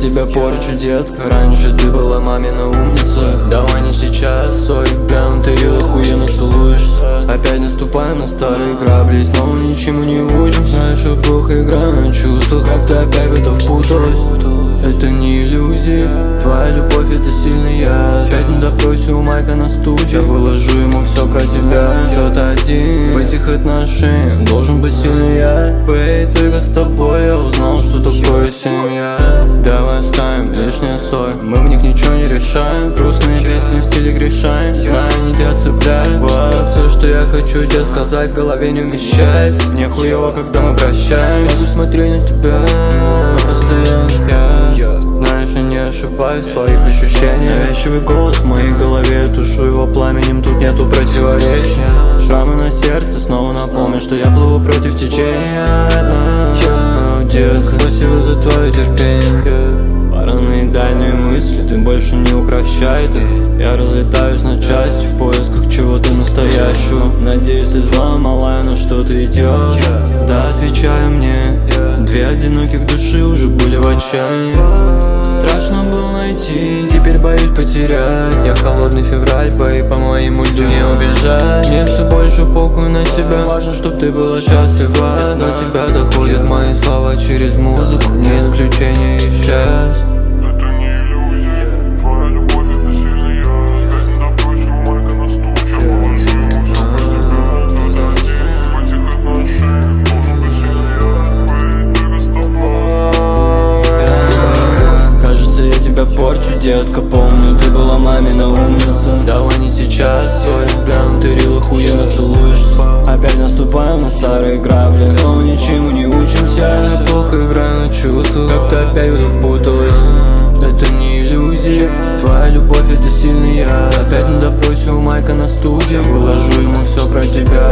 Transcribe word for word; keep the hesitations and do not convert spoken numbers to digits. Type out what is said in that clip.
тебя порчу, детка. Раньше ты была мамина умница. Давай не сейчас, сори, прям ты ее охуенно целуешься. Опять наступаем на старые грабли, снова ничему не учимся. Знаешь, что плохо играю на чувствах, как ты опять в это впуталась. Это не иллюзия, твоя любовь это сильный яд. Опять на допросе у Майка на студии, я выложу ему все про тебя. Кто-то один в этих отношениях должен быть сильный яд. Бэй, только с тобой я узнал, что такое семья. Давай оставим лишние ссоры, мы в них ничего не решаем. Грустные песни в стиле грешаем, знаю, они тебя цепляют. Вот, все, что я хочу тебе сказать, в голове не умещается. Мне хуёво, когда мы прощаемся. Я смотрю на тебя, просто я, я знаешь, я не ошибаюсь в своих ощущениях. Навязчивый голос в моей голове, тушу его пламенем, тут нету противоречия. Шрамы на сердце снова напомню, что я плыву против течения. Детка, спасибо за твое терпение. Параноидальные мысли, ты больше не укращай их. Я разлетаюсь на части в поисках чего-то настоящего. Надеюсь, ты взломала, на что ты идешь. Да, отвечай мне. Две одиноких души уже были в отчаянии. Страшно было найти, теперь боюсь потерять. Я холодный февраль, бои по моему льду не убежать. Мне все больше похуй на себя, важно, чтоб ты была счастлива. Если до тебя доходят мои слова через музыку, не исключение и счастье. Порчу, детка, помню, ты была мамина умница. Давай не сейчас, сори, прям ты рил охуенно целуешься. Опять наступаем на старые грабли, снова ничему не учимся. Я плохо играю на чувствах, как ты опять в это впуталась. Это не иллюзия, твоя любовь это сильный яд. Опять на допросе у Майка на студии, выложу ему все про тебя.